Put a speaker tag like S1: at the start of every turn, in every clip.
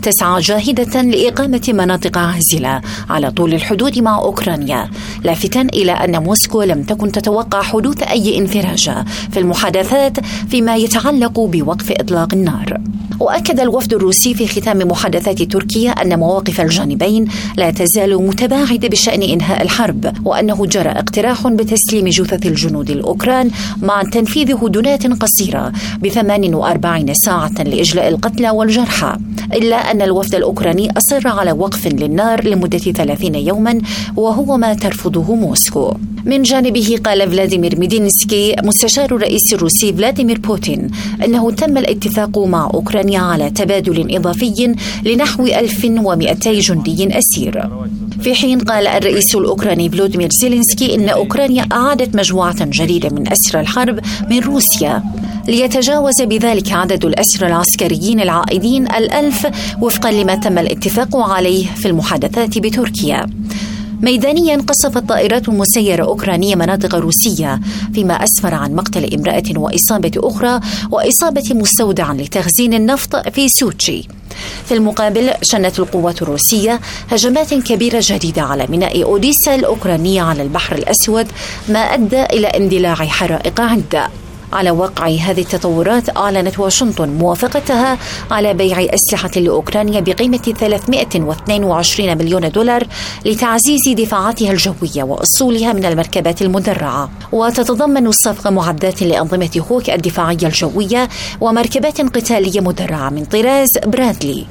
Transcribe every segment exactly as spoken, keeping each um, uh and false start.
S1: تسعى جاهدة لإقامة مناطق عازلة على طول الحدود مع أوكرانيا، لافتاً إلى أن موسكو لم تكن تتوقع حدوث أي انفراجة في المحادثات فيما يتعلق بوقف إطلاق النار. وأكد الوفد الروسي في ختام محادثات تركيا أن مواقف الجانبين لا تزال متباعدة بشأن إنهاء الحرب، وأنه جرى اقتراح بتسليم جثث الجنود الأوكران مع تنفيذ هدنات قصيرة بثمان وأربعين ساعة لإجلاء القتلى والجرحى، إلا أن الوفد الأوكراني أصر على وقف للنار لمدة ثلاثين يوما، وهو ما ترفضه موسكو. من جانبه قال فلاديمير ميدينسكي مستشار الرئيس الروسي فلاديمير بوتين أنه تم الاتفاق مع أوكرانيا على تبادل إضافي لنحو ألف ومئتي جندي أسير، في حين قال الرئيس الأوكراني فلوديمير زيلينسكي إن أوكرانيا أعادت مجموعة جديدة من أسرى الحرب من روسيا ليتجاوز بذلك عدد الأسرى العسكريين العائدين الألف وفقا لما تم الاتفاق عليه في المحادثات بتركيا. ميدانيا قصفت طائرات مسيرة أوكرانية مناطق روسية، فيما أسفر عن مقتل امرأة وإصابة أخرى وإصابة مستودع لتخزين النفط في سوتشي. في المقابل شنت القوات الروسية هجمات كبيرة جديدة على ميناء أوديسا الأوكرانية على البحر الأسود، ما أدى إلى اندلاع حرائق عدة. على وقع هذه التطورات أعلنت واشنطن موافقتها على بيع أسلحة لأوكرانيا بقيمة ثلاثمئة واثنين وعشرين مليون دولار لتعزيز دفاعاتها الجوية وأسطولها من المركبات المدرعة، وتتضمن الصفقة معدات لأنظمة هوك الدفاعية الجوية ومركبات قتالية مدرعة من طراز برادلي.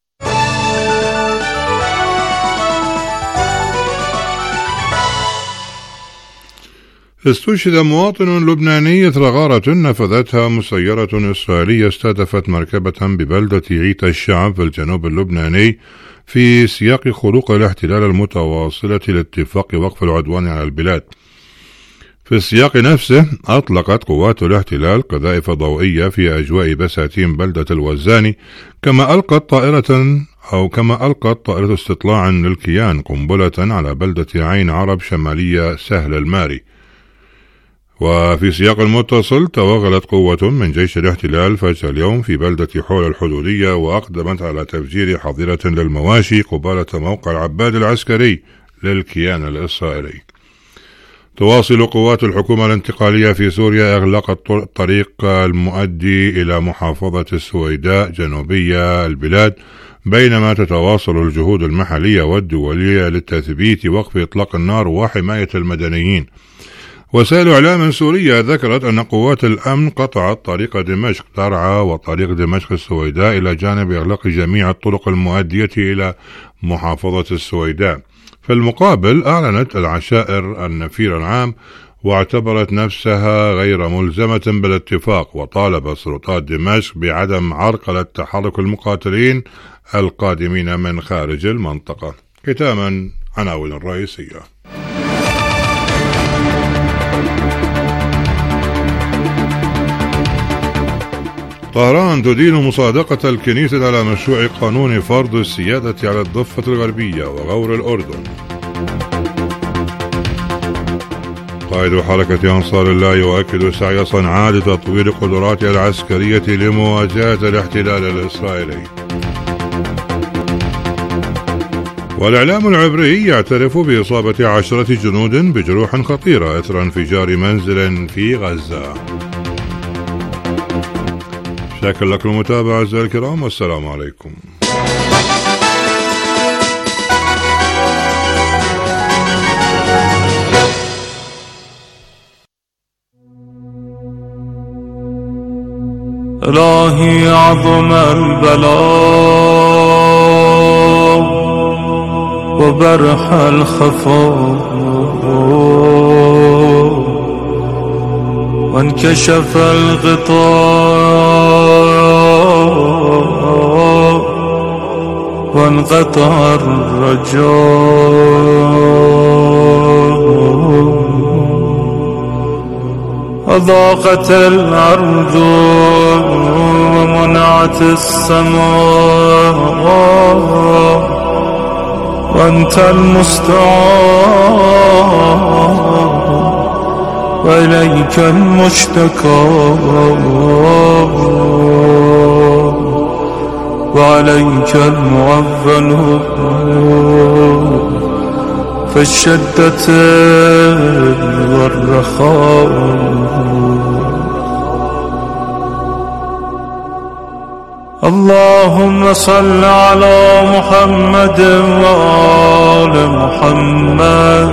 S2: استشهد مواطن لبناني إثر غارة نفذتها مسيرة إسرائيلية استهدفت مركبة ببلدة عيتا الشعب في الجنوب اللبناني في سياق خروق الاحتلال المتواصلة لاتفاق وقف العدوان على البلاد. في السياق نفسه أطلقت قوات الاحتلال قذائف ضوئية في أجواء بساتين بلدة الوزاني، كما ألقت طائرة أو كما ألقت طائرة استطلاع للكيان قنبلة على بلدة عين عرب شمالية سهل الماري. وفي سياق المتصل توغلت قوة من جيش الاحتلال فجر اليوم في بلدة حول الحدودية، وأقدمت على تفجير حظيرة للمواشي قبالة موقع العباد العسكري للكيان الإسرائيلي. تواصل قوات الحكومة الانتقالية في سوريا إغلاق الطريق المؤدي إلى محافظة السويداء جنوبية البلاد، بينما تتواصل الجهود المحلية والدولية لتثبيت وقف إطلاق النار وحماية المدنيين. وسائل إعلام سورية ذكرت أن قوات الأمن قطعت طريق دمشق درعا وطريق دمشق السويداء، إلى جانب إغلاق جميع الطرق المؤدية إلى محافظة السويداء. في المقابل أعلنت العشائر النفير العام واعتبرت نفسها غير ملزمة بالاتفاق، وطالب سلطات دمشق بعدم عرقلة تحرك المقاتلين القادمين من خارج المنطقة. ختاما عناوين الرئيسية. طهران تدين مصادقة الكنيسة على مشروع قانون فرض السيادة على الضفة الغربية وغور الأردن. قائد حركة أنصار الله يؤكد سعي صنعاء لتطوير قدراتها العسكرية لمواجهة الاحتلال الإسرائيلي. والإعلام العبري يعترف بإصابة عشرة جنود بجروح خطيرة إثر انفجار منزل في غزة. شكرا لكم المتابعة أعزائي الكرام، والسلام عليكم.
S3: إلهي عظم البلاء وبرح الخفاء وانكشف الغطاء وانقطع الرجاء وضاقت الأرض ومنعت السماء وأنت المستعان وإليك المشتكى وعليك المغفل في الشدة والرخاء. اللهم صل على محمد وآل محمد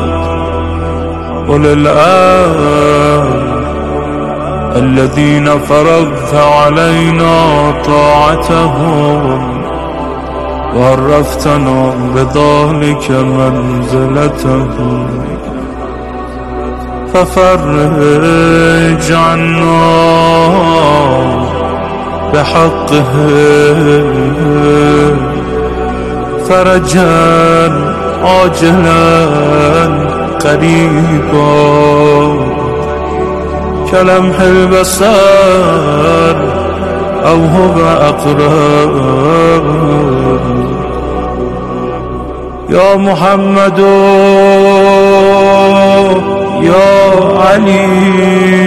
S3: وللآل الذين فرضت علينا طاعتهم وعرفتنا بذلك منزلتهم، ففرج عنا بحقه فرجا عاجلا قريبا كلمح البصر أو هو أقرب. يا محمد يا علي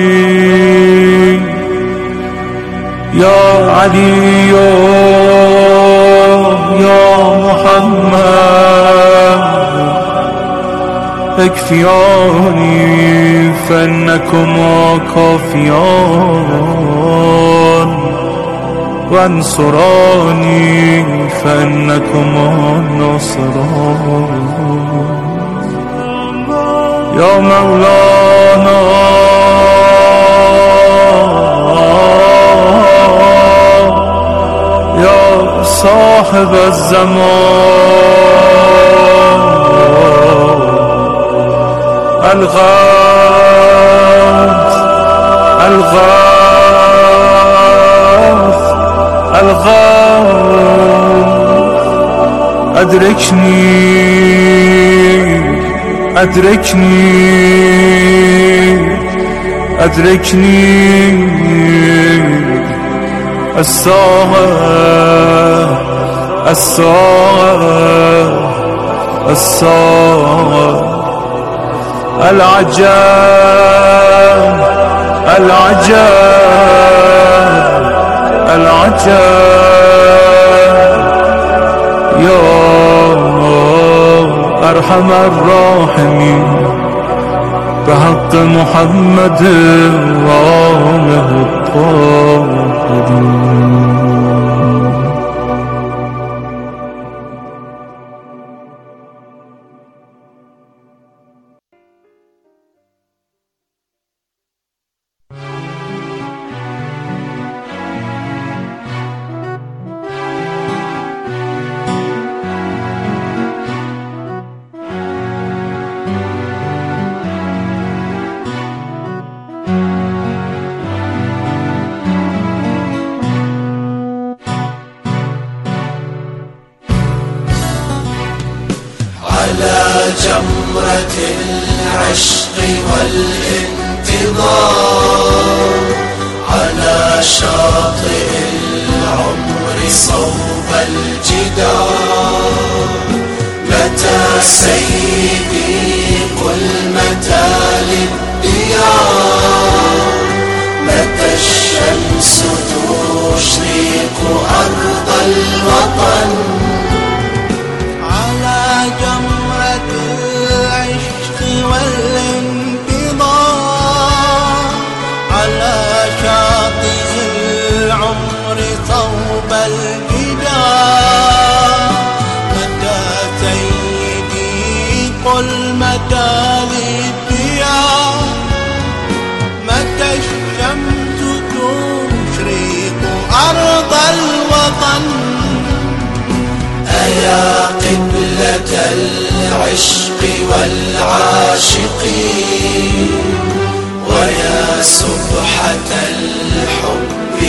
S3: يا علي يا محمد اكفياني فإنكما كافيان وانصراني فإنكما ناصران. يا مولانا يا صاحب الزمان الغاث الغاث الغاث أدركني أدركني أدركني الساعة الساعة الساعة العجاب العجاب العجاب. يا أرحم الراحمين بحق محمد وآله الطاهرين.
S4: جمرة العشق والانتظار على شاطئ العمر صوب الجدار. متى سيدي قل متى للديار، متى الشمس تشرق أرض الوطن.
S5: على جمرة العشق والانتظار على شاطئ العمر صوب الجدار. متى سيدي قل متى للديار، متى الشمس تشرق أرض الوطن.
S4: أيا قبلة العشق والعاشقين، ويا سبحة الحب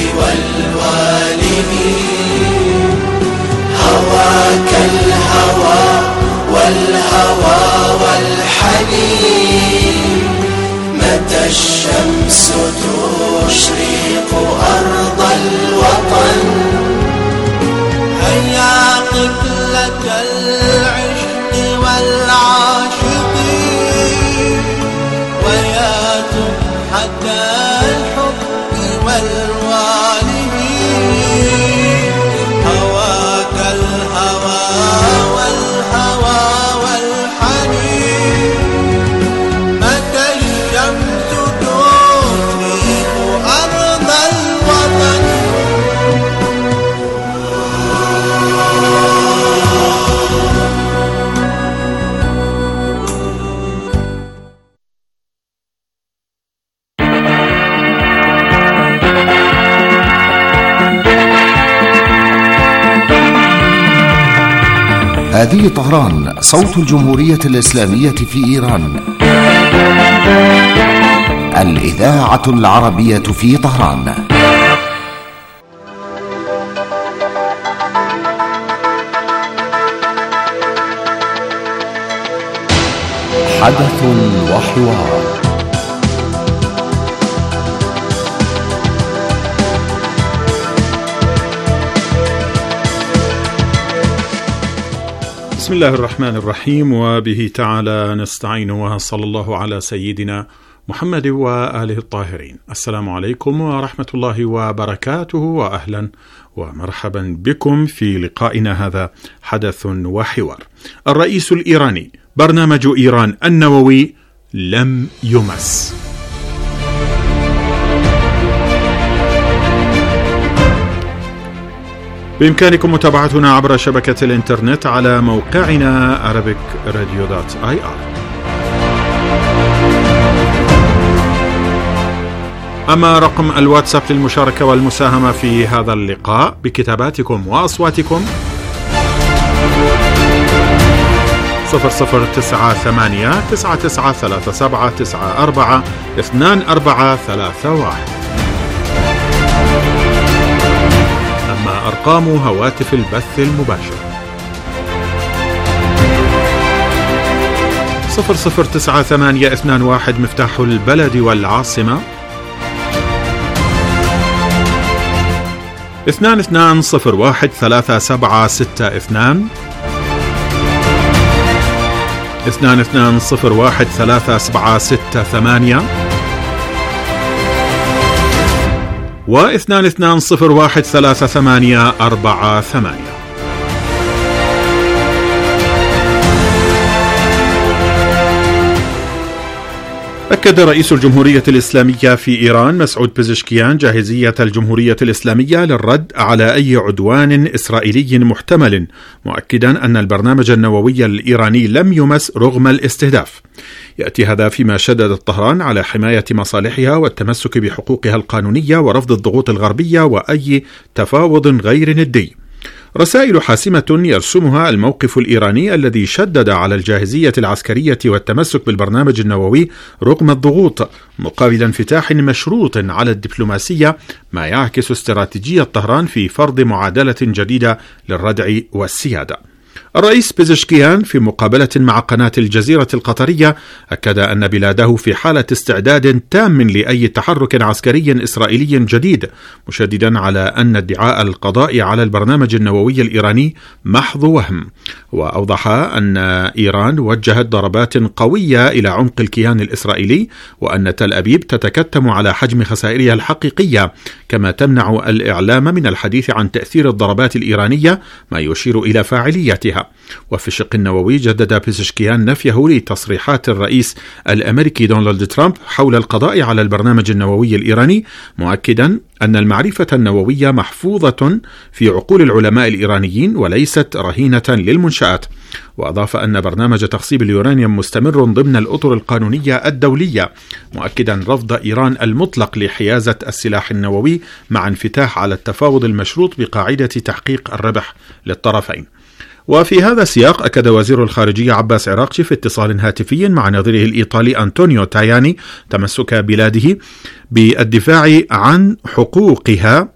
S4: والوالدين. هواك الهوى والهوى والحنين، متى الشمس تشرق أرض الوطن.
S5: هيا قبلة العشق والعاشقين، ويا سبحة الحب والوالدين. هواك
S6: هذه طهران، صوت الجمهورية الإسلامية في إيران، الإذاعة العربية في طهران. حدث وحوار.
S7: بسم الله الرحمن الرحيم، وبه تعالى نستعين، وصلى الله على سيدنا محمد وآله الطاهرين. السلام عليكم ورحمة الله وبركاته، وأهلا ومرحبا بكم في لقائنا هذا حدث وحوار. الرئيس الإيراني: برنامج إيران النووي لم يمس. بإمكانكم متابعتنا عبر شبكة الإنترنت على موقعنا أرابيك راديو دوت آي آر. أما رقم الواتساب للمشاركة والمساهمة في هذا اللقاء بكتاباتكم وأصواتكم صفر صفر تسعة ثمانية تسعة تسعة ثلاثة سبعة تسعة أربعة اثنان أربعة ثلاثة واحد. أما أرقام هواتف البث المباشر صفر صفر تسعة ثمانية اثنان واحد مفتاح البلد والعاصمة اثنان اثنان صفر واحد ثلاثة سبعة ستة اثنان اثنان اثنان صفر واحد ثلاثة سبعة ستة ثمانية واثنان اثنان صفر واحد ثلاثة ثمانية أربعة ثمانية. أكد رئيس الجمهورية الإسلامية في إيران مسعود بيزشكيان جاهزية الجمهورية الإسلامية للرد على أي عدوان إسرائيلي محتمل، مؤكدا أن البرنامج النووي الإيراني لم يمس رغم الاستهداف. يأتي هذا فيما شددت طهران على حماية مصالحها والتمسك بحقوقها القانونية ورفض الضغوط الغربية وأي تفاوض غير ندي. رسائل حاسمة يرسمها الموقف الإيراني الذي شدد على الجاهزية العسكرية والتمسك بالبرنامج النووي رغم الضغوط، مقابل انفتاح مشروط على الدبلوماسية، ما يعكس استراتيجية طهران في فرض معادلة جديدة للردع والسيادة. الرئيس بيزشكيان في مقابلة مع قناة الجزيرة القطرية أكد أن بلاده في حالة استعداد تام لأي تحرك عسكري إسرائيلي جديد، مشددا على أن ادعاء القضاء على البرنامج النووي الإيراني محض وهم. وأوضح أن إيران وجهت ضربات قوية إلى عمق الكيان الإسرائيلي، وأن تل أبيب تتكتم على حجم خسائرها الحقيقية، كما تمنع الإعلام من الحديث عن تأثير الضربات الإيرانية، ما يشير إلى فاعليتها. وفي الشق النووي جدد بيزشكيان نفيه لتصريحات الرئيس الأمريكي دونالد ترامب حول القضاء على البرنامج النووي الإيراني، مؤكدا أن المعرفة النووية محفوظة في عقول العلماء الإيرانيين وليست رهينة للمنشآت. وأضاف أن برنامج تخصيب اليورانيوم مستمر ضمن الأطر القانونية الدولية، مؤكدا رفض إيران المطلق لحيازة السلاح النووي، مع انفتاح على التفاوض المشروط بقاعدة تحقيق الربح للطرفين. وفي هذا السياق أكد وزير الخارجية عباس عراقچي في اتصال هاتفي مع نظيره الإيطالي أنطونيو تاياني تمسك بلاده بالدفاع عن حقوقها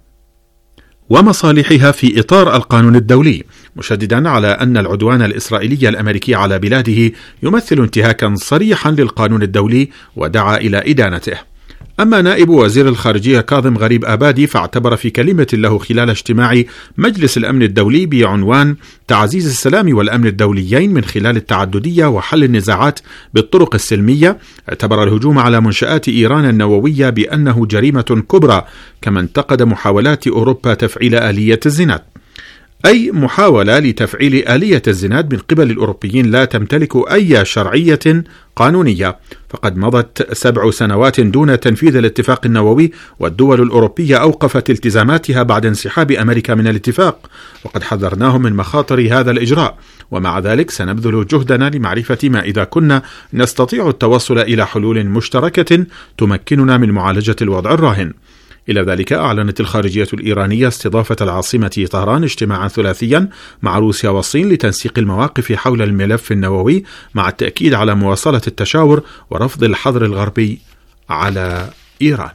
S7: ومصالحها في إطار القانون الدولي، مشددا على أن العدوان الإسرائيلي الأمريكي على بلاده يمثل انتهاكا صريحا للقانون الدولي، ودعا إلى إدانته. أما نائب وزير الخارجية كاظم غريب آبادي فاعتبر في كلمة له خلال اجتماع مجلس الأمن الدولي بعنوان تعزيز السلام والأمن الدوليين من خلال التعددية وحل النزاعات بالطرق السلمية، اعتبر الهجوم على منشآت إيران النووية بأنه جريمة كبرى، كما انتقد محاولات أوروبا تفعيل آلية الزناد. أي محاولة لتفعيل آلية الزناد من قبل الأوروبيين لا تمتلك أي شرعية قانونية، فقد مضت سبع سنوات دون تنفيذ الاتفاق النووي، والدول الأوروبية أوقفت التزاماتها بعد انسحاب أمريكا من الاتفاق، وقد حذرناهم من مخاطر هذا الإجراء. ومع ذلك سنبذل جهدنا لمعرفة ما إذا كنا نستطيع التوصل إلى حلول مشتركة تمكننا من معالجة الوضع الراهن. إلى ذلك أعلنت الخارجية الإيرانية استضافة العاصمة طهران اجتماعا ثلاثيا مع روسيا والصين لتنسيق المواقف حول الملف النووي، مع التأكيد على مواصلة التشاور ورفض الحظر الغربي على إيران.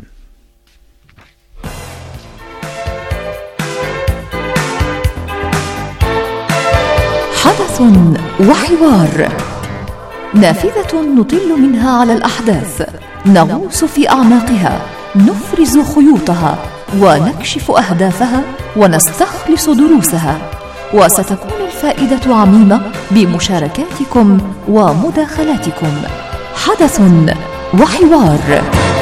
S8: حدث وحوار، نافذة نطل منها على الأحداث، نغوص في أعماقها، نفرز خيوطها ونكشف أهدافها ونستخلص دروسها، وستكون الفائدة عميمة بمشاركاتكم ومداخلاتكم. حدث وحوار.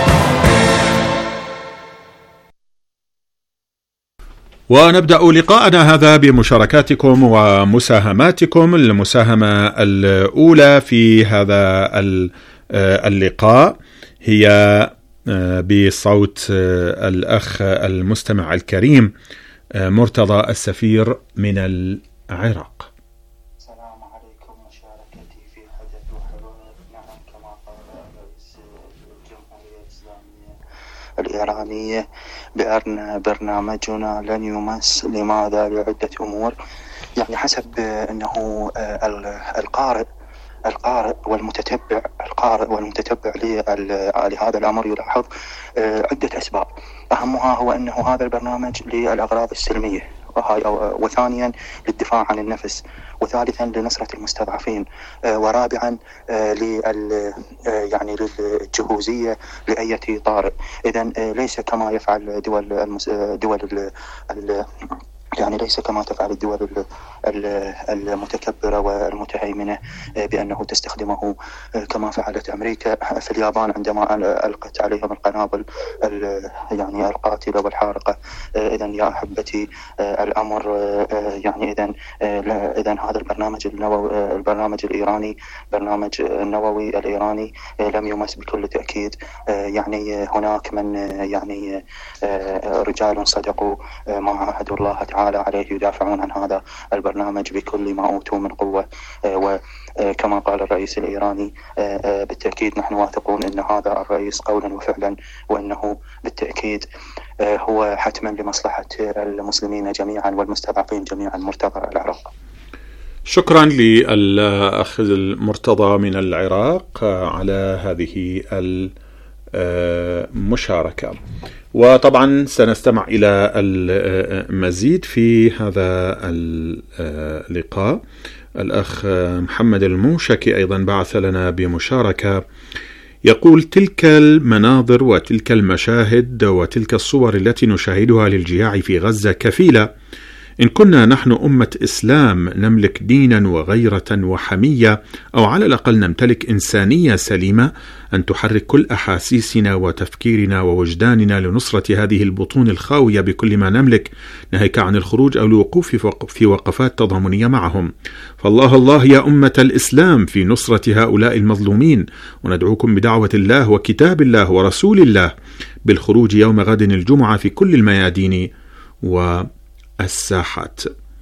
S7: ونبدأ لقاءنا هذا بمشاركاتكم ومساهماتكم. المساهمة الأولى في هذا اللقاء هي بصوت الأخ المستمع الكريم مرتضى السفير من العراق.
S9: السلام عليكم. مشاركتي في حدث وحوار، نعم كما قال رئيس الجمهورية الإسلامية الإيرانية بأن برنامجنا لن يمس. لماذا؟ لعدة أمور. يعني حسب أنه القارئ القارئ والمتتبع القارئ والمتتبع لهذا الأمر يلاحظ عدة أسباب، أهمها هو أنه هذا البرنامج للأغراض السلمية، وثانيا للدفاع عن النفس، وثالثا لنصرة المستضعفين، ورابعا لل يعني للجهوزية لأية طارئ. إذن ليس كما يفعل دول المس... دول ال... ال... يعني ليس كما تفعل الدول المتكبرة والمتهيمنة بأنه تستخدمه كما فعلت أمريكا في اليابان عندما ألقت عليهم القنابل يعني القاتلة والحارقة. إذن يا أحبتي الأمر يعني إذن إذن هذا البرنامج النووي البرنامج الإيراني برنامج النووي الإيراني لم يمس بكل تأكيد. يعني هناك من يعني رجال صدقوا ما عاهدوا الله تعالى عليه يدافعون عن هذا البرنامج بكل ما أوتوا من قوة، وكما قال الرئيس الإيراني بالتأكيد نحن واثقون أن هذا الرئيس قولا وفعلا، وأنه بالتأكيد هو حتما لمصلحة المسلمين جميعا والمستضعفين جميعا. مرتضى العراق.
S7: شكرا للأخ المرتضى من العراق على هذه المشاركة. وطبعا سنستمع إلى المزيد في هذا اللقاء. الأخ محمد الموشكي أيضا بعث لنا بمشاركة يقول: تلك المناظر وتلك المشاهد وتلك الصور التي نشاهدها للجياع في غزة كفيلة، إن كنا نحن أمة إسلام نملك دينا وغيرة وحمية، أو على الأقل نمتلك إنسانية سليمة، أن تحرك كل أحاسيسنا وتفكيرنا ووجداننا لنصرة هذه البطون الخاوية بكل ما نملك، ناهيك عن الخروج أو الوقوف في وقفات تضامنية معهم. فالله الله يا أمة الإسلام في نصرة هؤلاء المظلومين، وندعوكم بدعوة الله وكتاب الله ورسول الله بالخروج يوم غد الجمعة في كل الميادين و الساحات.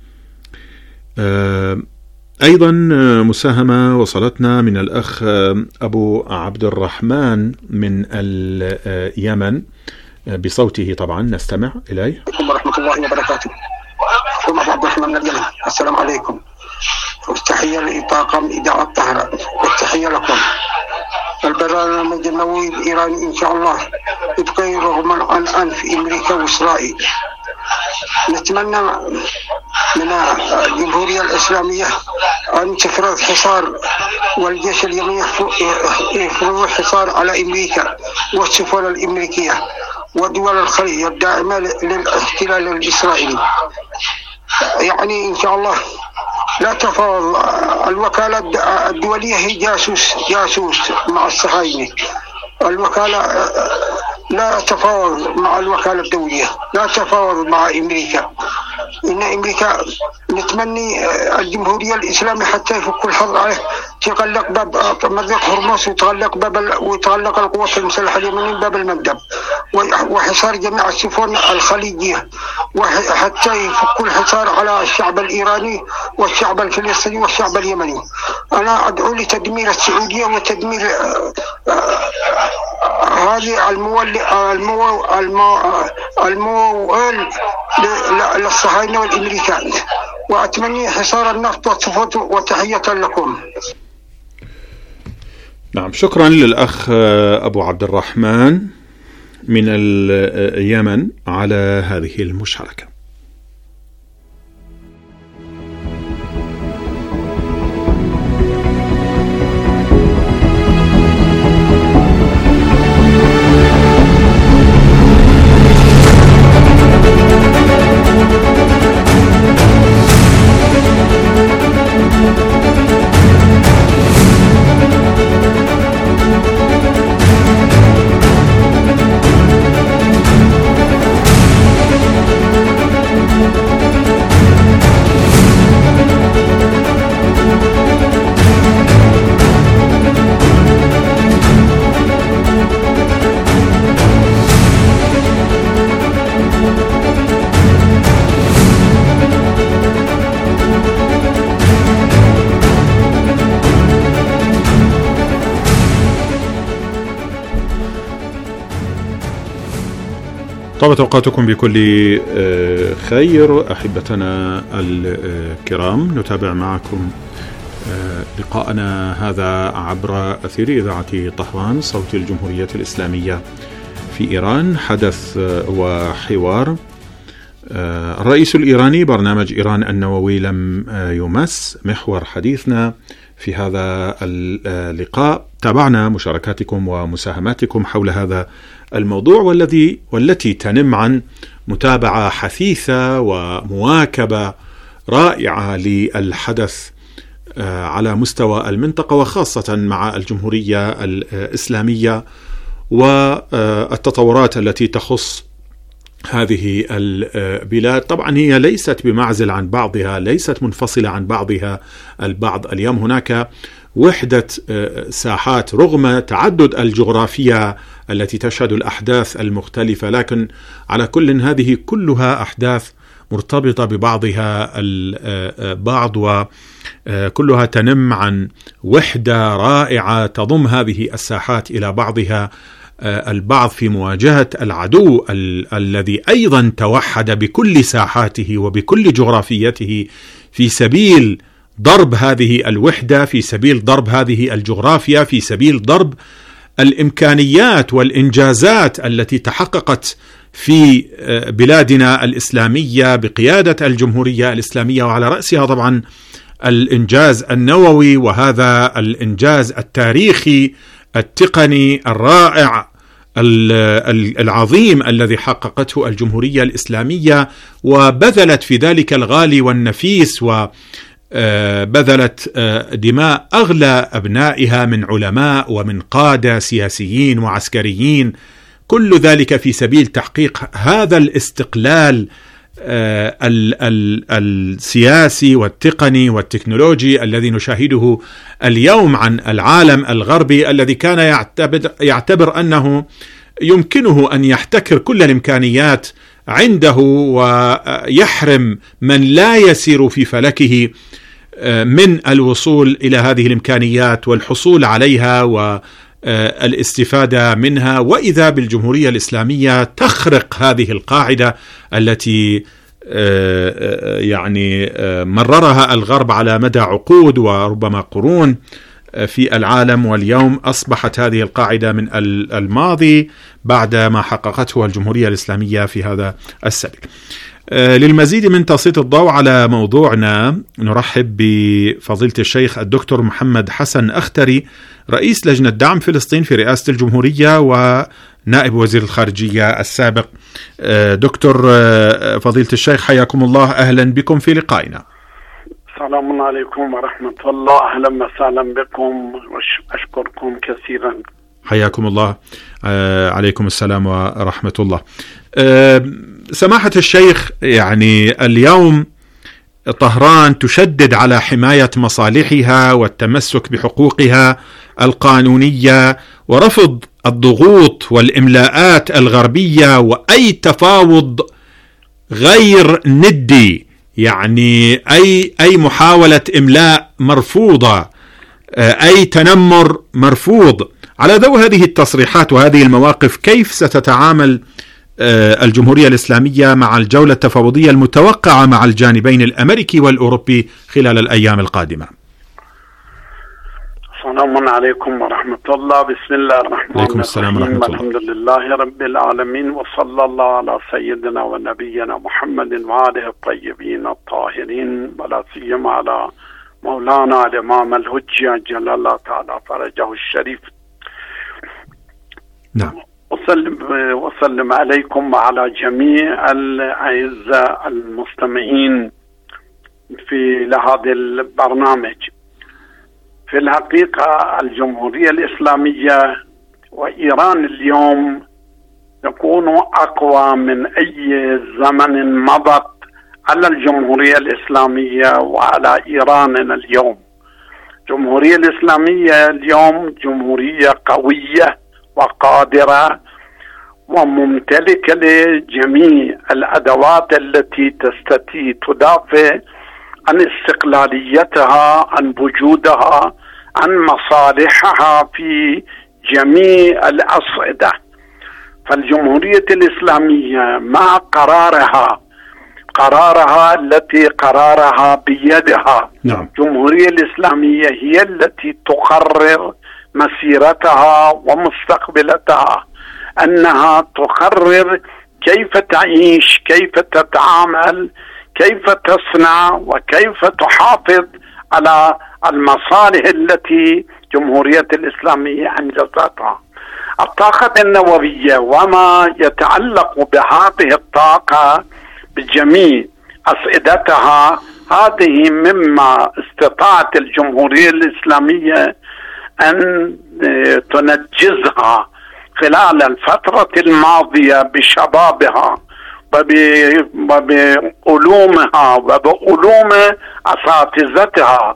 S7: أيضا مساهمة وصلتنا من الأخ أبو عبد الرحمن من اليمن بصوته، طبعا نستمع إليه.
S10: السلام عليكم ورحمة الله وبركاته. أبو عبد الرحمن من اليمن. السلام عليكم، والتحية لطاقم إذاعة طهران، والتحية لكم. البرنامج النووي الإيراني إن شاء الله يبقى رغم عن أنف أمريكا وإسرائيل. نتمنى من الجمهورية الإسلامية أن تفرض حصار، والجيش اليمني يفرض حصار على أمريكا والسفن الأمريكية ودول الخليج الداعمة للاحتلال الإسرائيلي. يعني إن شاء الله لا تفاوض. الوكالة الدولية هي جاسوس جاسوس مع الصهاينة. الوكالة لا تفاوض مع الوكالة الدولية، لا تفاوض مع أمريكا. إن أمريكا نتمني الجمهورية الإسلامية حتى يفك الحظر عليه، تغلق باب مضيق هرمز، وتغلق باب وتغلق القوات المسلحة اليمنية باب المندب، وحصار جميع السفن الخليجية، وحتى يفك الحصار على الشعب الإيراني والشعب الفلسطيني والشعب اليمني. أنا أدعو لتدمير السعودية وتدمير هذه المول المول المول للصهاينة والأمريكان، وأتمنى حصار النفط والصفوت، وتحية لكم.
S7: نعم، شكرا للأخ أبو عبد الرحمن من اليمن على هذه المشاركة. طابت أوقاتكم بكل خير أحبتنا الكرام. نتابع معكم لقاءنا هذا عبر أثير إذاعة طهران صوت الجمهورية الإسلامية في إيران. حدث وحوار. الرئيس الإيراني برنامج إيران النووي لم يمس محور حديثنا في هذا اللقاء. تابعنا مشاركاتكم ومساهماتكم حول هذا الموضوع والذي والتي تنم عن متابعة حثيثة ومواكبة رائعة للحدث على مستوى المنطقة، وخاصة مع الجمهورية الإسلامية والتطورات التي تخص هذه البلاد. طبعا هي ليست بمعزل عن بعضها، ليست منفصلة عن بعضها البعض. اليوم هناك وحدة ساحات رغم تعدد الجغرافيا التي تشهد الأحداث المختلفة، لكن على كل هذه كلها أحداث مرتبطة ببعضها البعض، وكلها تنم عن وحدة رائعة تضم هذه الساحات إلى بعضها البعض في مواجهة العدو ال- الذي أيضا توحد بكل ساحاته وبكل جغرافيته في سبيل ضرب هذه الوحدة، في سبيل ضرب هذه الجغرافيا، في سبيل ضرب الإمكانيات والإنجازات التي تحققت في بلادنا الإسلامية بقيادة الجمهورية الإسلامية، وعلى رأسها طبعا الإنجاز النووي، وهذا الإنجاز التاريخي التقني الرائع العظيم الذي حققته الجمهورية الإسلامية، وبذلت في ذلك الغالي والنفيس، وبذلت دماء أغلى أبنائها من علماء ومن قادة سياسيين وعسكريين، كل ذلك في سبيل تحقيق هذا الاستقلال السياسي والتقني والتكنولوجي الذي نشاهده اليوم عن العالم الغربي، الذي كان يعتبر, يعتبر أنه يمكنه أن يحتكر كل الإمكانيات عنده ويحرم من لا يسير في فلكه من الوصول إلى هذه الإمكانيات والحصول عليها والاستفادة منها. وإذا بالجمهورية الإسلامية تخرق هذه القاعدة التي يعني مررها الغرب على مدى عقود وربما قرون في العالم، واليوم أصبحت هذه القاعدة من الماضي بعد ما حققته الجمهورية الإسلامية في هذا السبيل. للمزيد من تسليط الضوء على موضوعنا نرحب بفضيلة الشيخ الدكتور محمد حسن أختري، رئيس لجنة دعم فلسطين في رئاسة الجمهورية ونائب وزير الخارجية السابق. دكتور فضيلة الشيخ، حياكم الله، أهلا بكم في لقائنا.
S11: السلام عليكم ورحمة الله، أهلا وسهلا بكم وأشكركم كثيرا.
S7: حياكم الله. عليكم السلام ورحمة الله. سماحة الشيخ، يعني اليوم طهران تشدد على حماية مصالحها والتمسك بحقوقها القانونية ورفض الضغوط والإملاءات الغربية وأي تفاوض غير ندي، يعني أي أي محاولة إملاء مرفوضة، أي تنمر مرفوض على ضوء هذه التصريحات وهذه المواقف، كيف ستتعامل الجمهورية الإسلامية مع الجولة التفاوضية المتوقعة مع الجانبين الأمريكي والأوروبي خلال الأيام القادمة؟
S11: السلام عليكم ورحمة الله. بسم الله الرحمن
S7: عليكم السلام
S11: الرحيم.
S7: ورحمة الله.
S11: الحمد لله رب العالمين، وصلى الله على سيدنا ونبينا محمد وآله الطيبين الطاهرين، ولا سيما على مولانا الإمام الحجة جل الله تعالى فرجه الشريف.
S7: نعم.
S11: وسلم وسلم عليكم وعلى جميع الأعزاء المستمعين في هذا البرنامج. في الحقيقة الجمهورية الإسلامية وإيران اليوم يكون أقوى من أي زمن مضت على الجمهورية الإسلامية وعلى إيران اليوم. الجمهورية الإسلامية اليوم جمهورية قوية وقادرة وممتلكة لجميع الأدوات التي تستطيع تدافع عن استقلاليتها، عن وجودها، عن مصالحها في جميع الأصعدة. فالجمهورية الإسلامية مع قرارها قرارها التي قرارها بيدها.
S7: نعم.
S11: الجمهورية الإسلامية هي التي تقرر مسيرتها ومستقبلتها، أنها تقرر كيف تعيش، كيف تتعامل، كيف تصنع، وكيف تحافظ على المصالح التي الجمهورية الإسلامية أنجزتها. الطاقة النووية وما يتعلق بهذه الطاقة بجميع أصعدتها، هذه مما استطاعت الجمهورية الإسلامية أن تنجزها خلال الفترة الماضية بشبابها وبعلومها وبعلوم أساتذتها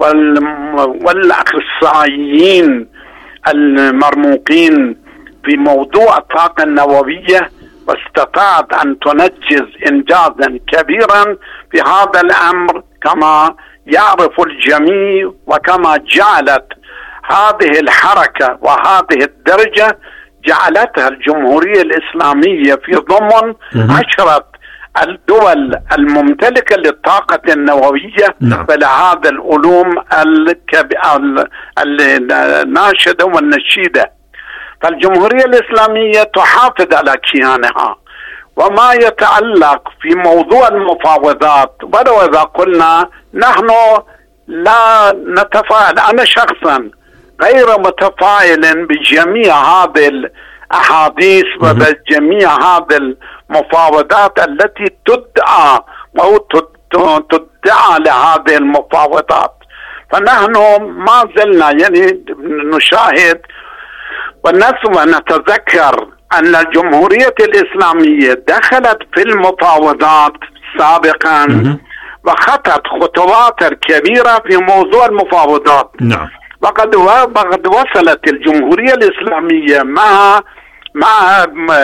S11: والأخصائيين المرموقين في موضوع الطاقة النووية، واستطاعت أن تنجز إنجازا كبيرا في هذا الأمر كما يعرف الجميع، وكما جعلت هذه الحركة وهذه الدرجة جعلتها الجمهورية الإسلامية في ضمن عشرة الدول الممتلكة للطاقة النووية ولهذا العلوم الناشدة والنشيدة. فالجمهورية الإسلامية تحافظ على كيانها. وما يتعلق في موضوع المفاوضات، ولو إذا قلنا نحن لا نتفاعل، أنا شخصا غير متفاعل بجميع هذه الأحاديث وبجميع هذه المفاوضات التي تدعى أو تدعى لهذه المفاوضات. فنحن ما زلنا يعني نشاهد ونتذكر أن الجمهورية الإسلامية دخلت في المفاوضات سابقا وخطت خطوات كبيرة في موضوع المفاوضات.
S7: نعم.
S11: وقد وقد وصلت الجمهورية الإسلامية مع مع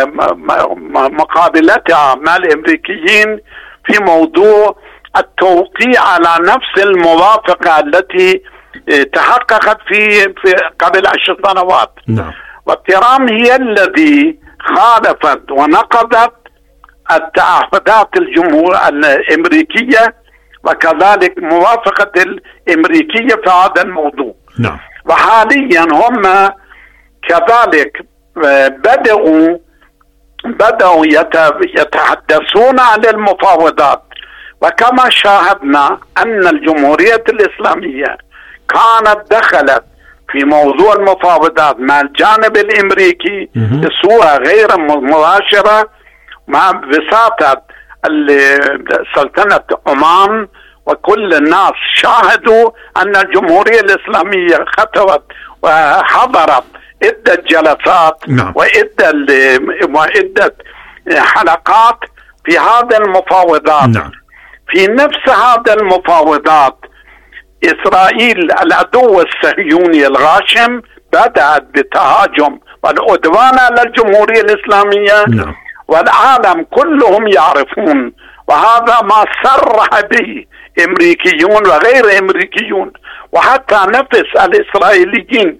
S11: مقابلتها مع الأمريكيين في موضوع التوقيع على نفس الموافقة التي تحققت في, في قبل عشر سنوات.
S7: نعم.
S11: والترام هي الذي خالفت ونقضت التعهدات الجمهور الأمريكية وكذلك موافقة الأمريكية في هذا الموضوع.
S7: نعم.
S11: وحاليا هم كذلك بدأوا بدأوا يتحدثون عن المفاوضات. وكما شاهدنا أن الجمهورية الإسلامية كانت دخلت في موضوع المفاوضات مع الجانب الأمريكي بصورة غير مباشرة مع بساطة سلطنة عمان، وكل الناس شاهدوا أن الجمهورية الإسلامية خطوت وحضرت عدة جلسات
S7: نعم.
S11: وعدة حلقات في هذا المفاوضات.
S7: نعم.
S11: في نفس هذا المفاوضات إسرائيل العدو الصهيوني الغاشم بدأت بتهاجم والعدوان على الجمهورية الإسلامية.
S7: نعم.
S11: والعالم كلهم يعرفون، وهذا ما صرح به أمريكيون وغير أمريكيون، وحتى نفس الإسرائيليين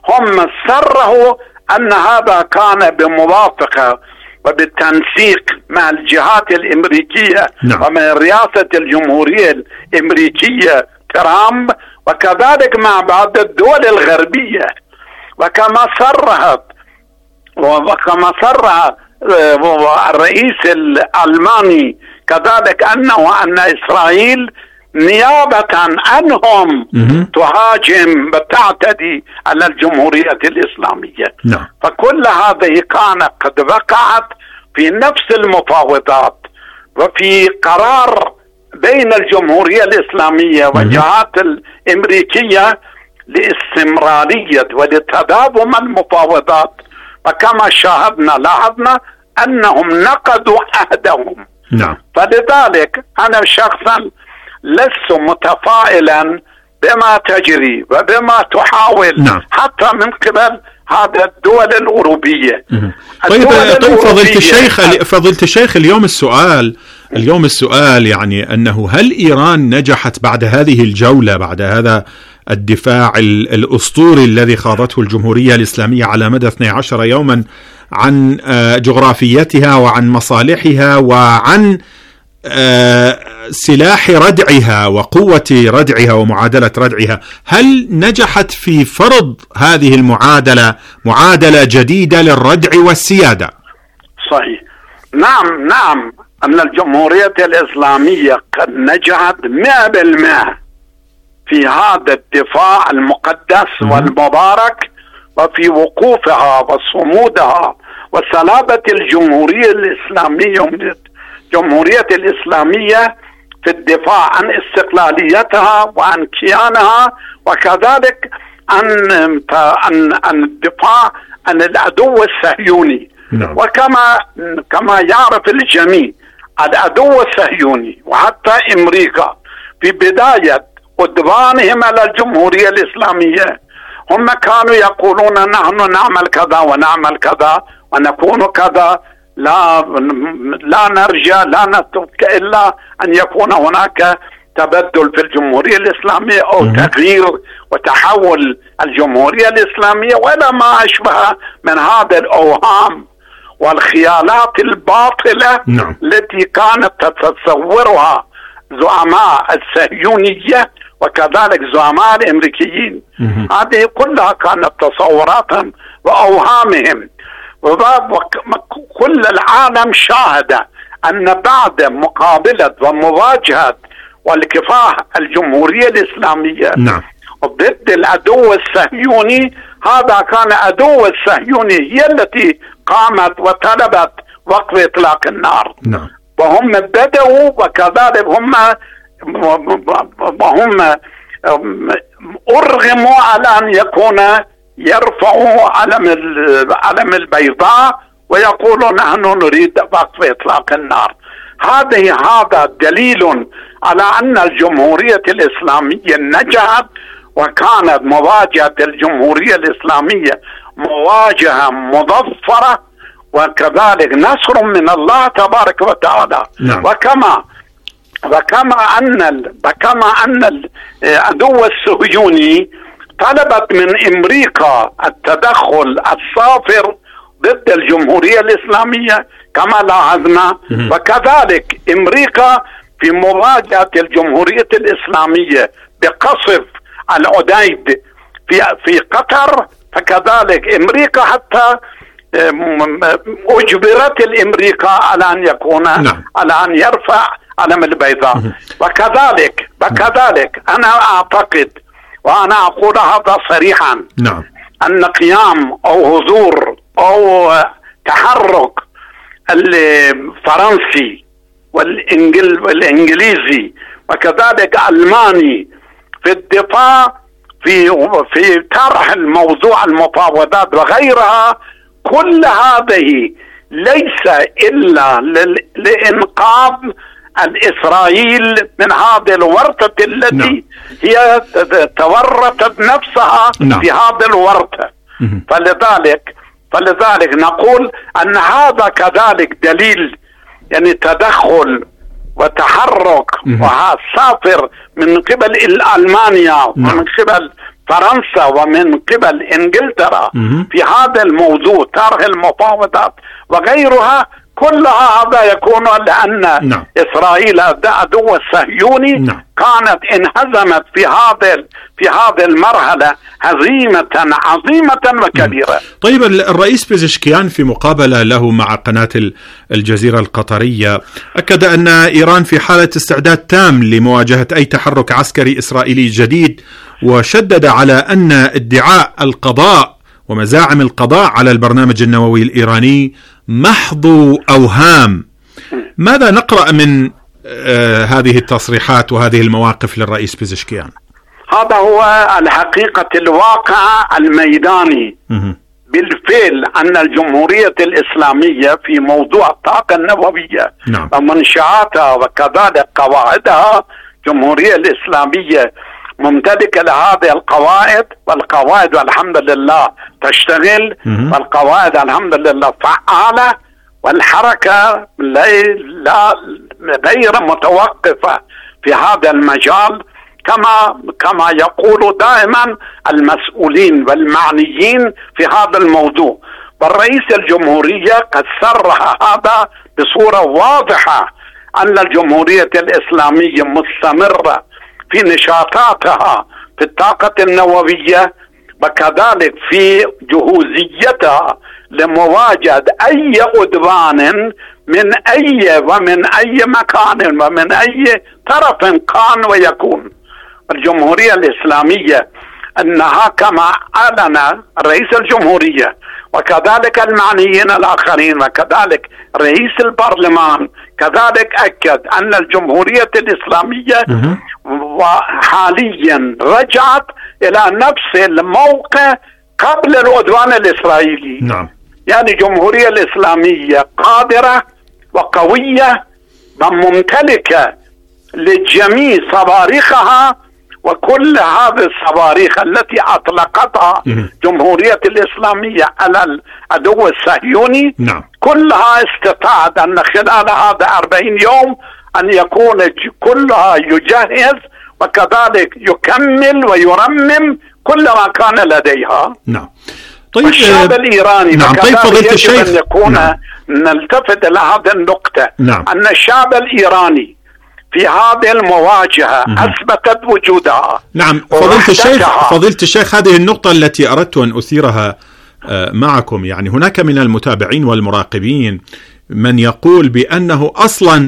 S11: هم صرحوا أن هذا كان بموافقة وبالتنسيق مع الجهات الأمريكية نعم. ومع رئاسة الجمهورية الأمريكية ترامب، وكذلك مع بعض الدول الغربية. وكما صرحت وكما صرح الرئيس الألماني كذلك أنه أن إسرائيل نيابة عنهم تهاجم وتعتدي على الجمهورية الإسلامية نعم. فكل هذه كانت قد وقعت في نفس المفاوضات وفي قرار بين الجمهورية الإسلامية والجهات الأمريكية لاستمرارية ولتداوم المفاوضات. وكما شاهدنا لاحظنا أنهم نقضوا عهدهم نعم. فلذلك أنا شخصا لست متفائلا بما تجري وبما تحاول نعم. حتى من قبل هذا الدول الأوروبية.
S7: طيب طيب فضيلة الشيخ فضيلة الشيخ اليوم السؤال اليوم السؤال يعني أنه هل إيران نجحت بعد هذه الجولة، بعد هذا الدفاع الأسطوري الذي خاضته الجمهورية الإسلامية على مدى اثني عشر يوما عن جغرافيتها وعن مصالحها وعن سلاح ردعها وقوة ردعها ومعادلة ردعها، هل نجحت في فرض هذه المعادلة معادلة جديدة للردع والسيادة؟
S11: صحيح، نعم نعم أن الجمهورية الإسلامية قد نجحت مئة بالمئة في هذا الدفاع المقدس م- والمبارك وفي وقوفها وصمودها وصلابة الجمهورية الإسلامية الجمهورية الإسلامية في الدفاع عن استقلاليتها وعن كيانها، وكذلك عن عن عن الدفاع عن العدو الصهيوني. نعم. وكما كما يعرف الجميع العدو الصهيوني وحتى أمريكا في بداية عدوانهم على الجمهورية الإسلامية هم كانوا يقولون نحن نعمل كذا ونعمل كذا ونكون كذا، لا لا نرجع لا نترك إلا أن يكون هناك تبدل في الجمهورية الإسلامية أو تغيير وتحول الجمهورية الإسلامية ولا ما أشبه من هذا الأوهام والخيالات الباطلة نعم. التي كانت تتصورها زعماء الصهيونية وكذلك زعماء الأمريكيين. هذه كلها كانت تصوراتهم وأوهامهم، وكل العالم شاهد أن بعد مقابلة ومواجهة والكفاح الجمهورية الإسلامية نعم. ضد العدو الصهيوني، هذا كان عدو الصهيوني هي التي قامت وطلبت وقف إطلاق النار نعم. وهم بدأوا وكذلك هم وهم أرغموا على أن يكون يرفعوا علم علم البيضاء ويقولوا نحن نريد وقف إطلاق النار. هذه هذا دليل على أن الجمهورية الإسلامية نجحت، وكانت مواجهة الجمهورية الإسلامية مواجهة مظفرة وكذلك نصر من الله تبارك وتعالى. نعم. وكما وكما أن وكما أن العدو الصهيوني طلبت من أمريكا التدخل الصافر ضد الجمهورية الإسلامية كما لاحظنا، وكذلك أمريكا في مواجهة الجمهورية الإسلامية بقصف العديد في في قطر، فكذلك أمريكا حتى أجبرت الأمريكا على أن يكون نعم. على أن يرفع علم البيضاء. وكذلك وكذلك أنا أعتقد وأنا أقول هذا صريحا نعم. أن قيام أو حضور أو تحرك الفرنسي والإنجل والإنجليزي وكذلك ألماني في الدفاع في في طرح الموضوع المفاوضات وغيرها، كل هذه ليس إلا لإنقاذ الإسرائيل من هذه الورطة التي نعم. هي تورطت نفسها نعم. في هذه الورطة. فلذلك فلذلك نقول أن هذا كذلك دليل يعني تدخل وتحرك وصافر من قبل ألمانيا ومن قبل فرنسا ومن قبل إنجلترا في هذا الموضوع، طرح المفاوضات وغيرها، كل هذا يكون لأن نعم. إسرائيل العدو الصهيوني نعم. كانت انهزمت في هذا في هذه المرحلة هزيمة عظيمة وكبيرة.
S7: نعم. طيب الرئيس بيزشكيان في مقابلة له مع قناة الجزيرة القطرية أكد أن إيران في حالة استعداد تام لمواجهة أي تحرك عسكري إسرائيلي جديد، وشدد على أن ادعاء القضاء ومزاعم القضاء على البرنامج النووي الإيراني محض أوهام. ماذا نقرأ من آه هذه التصريحات وهذه المواقف للرئيس بيزشكيان؟
S11: هذا هو الحقيقة الواقع الميداني. بالفعل أن الجمهورية الإسلامية في موضوع الطاقة النووية نعم. ومنشآتها وكذلك قواعدها، الجمهورية الإسلامية ممتلكة لهذه القواعد، والقواعد والحمد لله تشتغل، والقواعد الحمد لله فعالة، والحركة غير متوقفة في هذا المجال، كما كما يقول دائما المسؤولين والمعنيين في هذا الموضوع. والرئيس الجمهورية قد صرح هذا بصورة واضحة، أن الجمهورية الإسلامية مستمرة في نشاطاتها في الطاقة النووية، وكذلك في جهوزيتها لمواجهة أي عدوان من أي ومن أي مكان ومن أي طرف كان ويكون. الجمهورية الإسلامية أنها كما أعلن رئيس الجمهورية وكذلك المعنيين الآخرين وكذلك رئيس البرلمان كذلك أكد أن الجمهورية الإسلامية وحاليا رجعت إلى نفس الموقع قبل العدوان الإسرائيلي.
S7: نعم.
S11: يعني الجمهورية الإسلامية قادرة وقوية وممتلكة لجميع صواريخها، وكل هذه الصواريخ التي أطلقتها الجمهورية الإسلامية على العدو الصهيوني
S7: نعم.
S11: كلها استطاعت أن خلال هذا أربعين يوم أن يكون كلها يجهز وكذلك يكمل ويرمم كل ما كان لديها.
S7: نعم. طيب
S11: الشعب الإيراني
S7: نعم. طيب فضيلة الشيخ
S11: أن يكون
S7: نعم.
S11: نلتفت إلى هذه النقطة
S7: نعم.
S11: أن الشعب الإيراني في هذه المواجهة مم. أثبتت وجودها.
S7: نعم فضيلة الشيخ فضيلة الشيخ هذه النقطة التي أردت أن أثيرها معكم. يعني هناك من المتابعين والمراقبين من يقول بأنه أصلا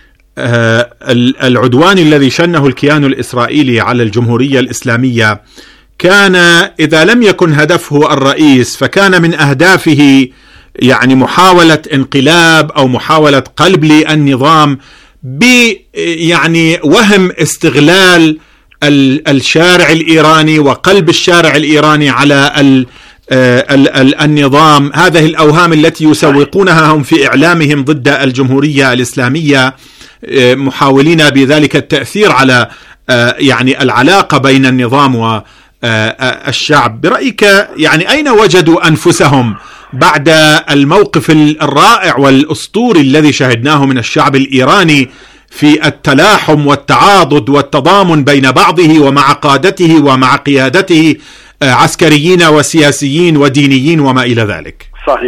S7: العدوان الذي شنه الكيان الإسرائيلي على الجمهورية الإسلامية كان إذا لم يكن هدفه الرئيس فكان من أهدافه يعني محاولة انقلاب أو محاولة قلب للنظام ب يعني وهم استغلال الشارع الإيراني وقلب الشارع الإيراني على ال ال ال النظام. هذه الأوهام التي يسوقونها هم في إعلامهم ضد الجمهورية الإسلامية، محاولين بذلك التأثير على يعني العلاقة بين النظام والشعب. برأيك يعني أين وجدوا أنفسهم بعد الموقف الرائع والأسطوري الذي شاهدناه من الشعب الإيراني في التلاحم والتعاضد والتضامن بين بعضه ومع قادته ومع قيادته عسكريين وسياسيين ودينيين وما إلى ذلك؟
S11: صحيح.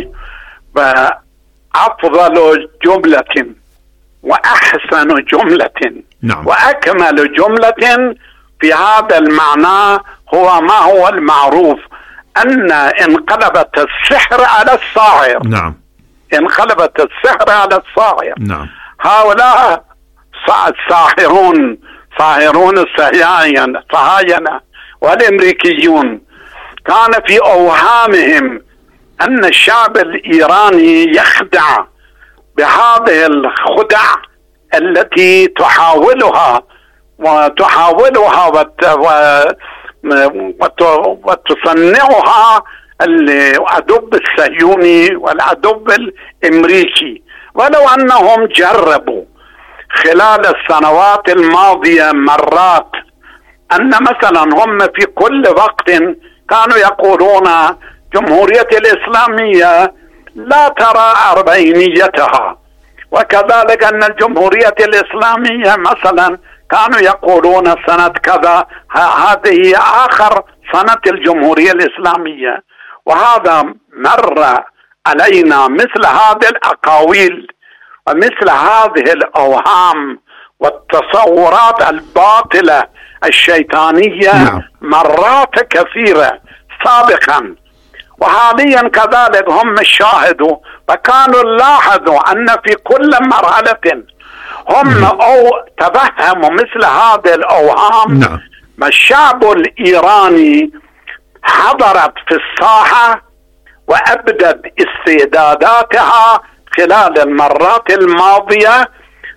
S11: وأفضل جملة وأحسن جملة
S7: نعم.
S11: وأكمل جملة في هذا المعنى هو ما هو المعروف أن انقلبت السحر على الصاعر.
S7: نعم.
S11: انقلبت السحر على الصاعر.
S7: نعم.
S11: هؤلاء الساحرون ساحرون الصهاينة والأمريكيون كان في أوهامهم أن الشعب الإيراني يخدع بهذه الخدع التي تحاولها وتحاولها وتصنعها العدو الصهيوني والعدو الأمريكي. ولو أنهم جربوا خلال السنوات الماضية مرات أن مثلا هم في كل وقت كانوا يقولون جمهورية الإسلامية لا ترى أربعينيتها، وكذلك أن الجمهورية الإسلامية مثلا كانوا يقولون سنة كذا هذه آخر سنة الجمهورية الإسلامية، وهذا مر علينا مثل هذه الأقاويل ومثل هذه الأوهام والتصورات الباطلة الشيطانية نعم. مرات كثيرة سابقا، وحاليا كذلك هم شاهدوا فكانوا لاحظوا أن في كل مرحلة هم أو تفهموا مثل هذه الأوهام نعم. الشعب الإيراني حضرت في الساحة وأبدت استعداداتها خلال المرات الماضية،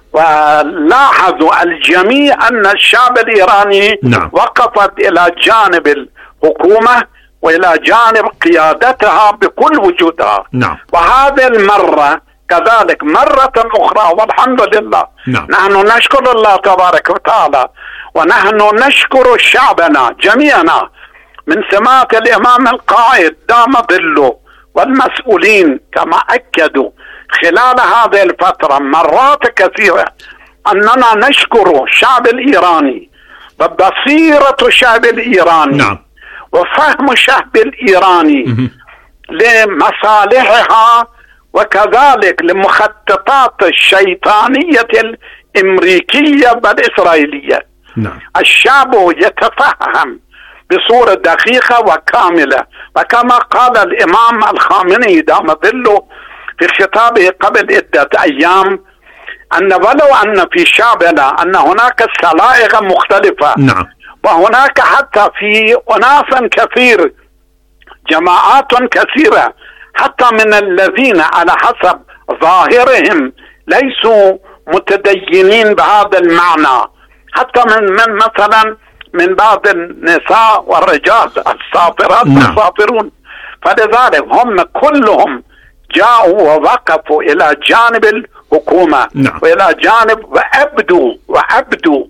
S11: ولاحظوا الجميع أن الشعب الإيراني نعم. وقفت إلى جانب الحكومة وإلى جانب قيادتها بكل وجودها نعم. وهذه المرة كذلك مرة أخرى والحمد لله نعم. نحن نشكر الله تبارك وتعالى، ونحن نشكر شعبنا جميعنا من سمات الإمام القائد دام ظله والمسؤولين كما أكدوا خلال هذه الفترة مرات كثيرة أننا نشكر الشعب الإيراني وبصيرة الشعب الإيراني نعم. وفهم الشعب الإيراني م- لمصالحها وكذلك لمخططات الشيطانية الأمريكية والإسرائيلية نعم. الشعب يتفهم بصورة دقيقة وكاملة، وكما قال الإمام الخامنئي دام ظله في خطابه قبل عدة أيام أن ولو أن في شعبنا أن هناك سلائق مختلفة نعم. وهناك حتى في أناس كثير جماعات كثيرة حتى من الذين على حسب ظاهرهم ليسوا متدينين بهذا المعنى، حتى من, من مثلا من بعض النساء والرجال الصافرات والصافرون، فلذلك هم كلهم جاءوا ووقفوا إلى جانب الحكومة نعم. وإلى جانب وأبدوا وأبدوا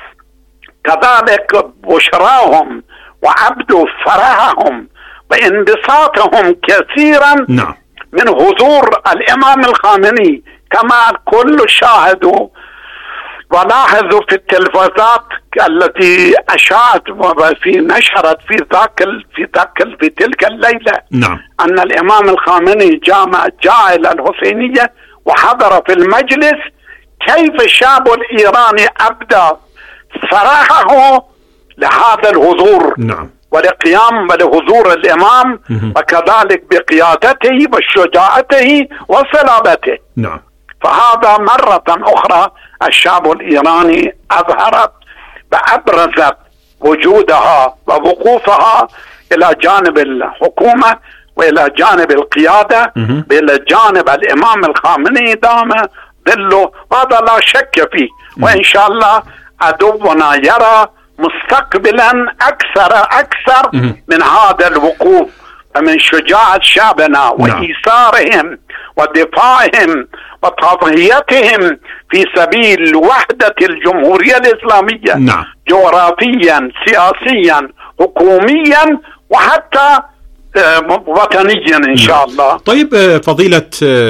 S11: كذلك بشراهم وأبدوا فرحهم وانبساطهم كثيرا نعم. من حضور الإمام الخامنئي كما كل شاهدوا ولاحظوا في التلفزات التي أشاعت وفي نشرت في ذاك في ذاك في تلك الليلة نعم. أن الإمام الخامنئي جاء جاء إلى الحسينية وحضر في المجلس، كيف الشعب الإيراني أبدى فرحه لهذا الحضور نعم. ولقيام ولحضور الإمام م- وكذلك بقيادته وشجاعته وصلابته نعم. فهذا مرة أخرى الشعب الإيراني أظهرت وأبرزت وجودها ووقوفها إلى جانب الحكومة وإلى جانب القيادة وإلى جانب الإمام الخامنئي دام ظله، وهذا لا شك فيه. وإن شاء الله عدونا يرى مستقبلا أكثر أكثر من هذا الوقوف ومن شجاعة شعبنا وإيثارهم ودفاعهم وتضحيتهم في سبيل وحدة الجمهورية الإسلامية نعم. جغرافيا سياسيا حكوميا وحتى وطنيا إن شاء الله.
S7: طيب فضيلة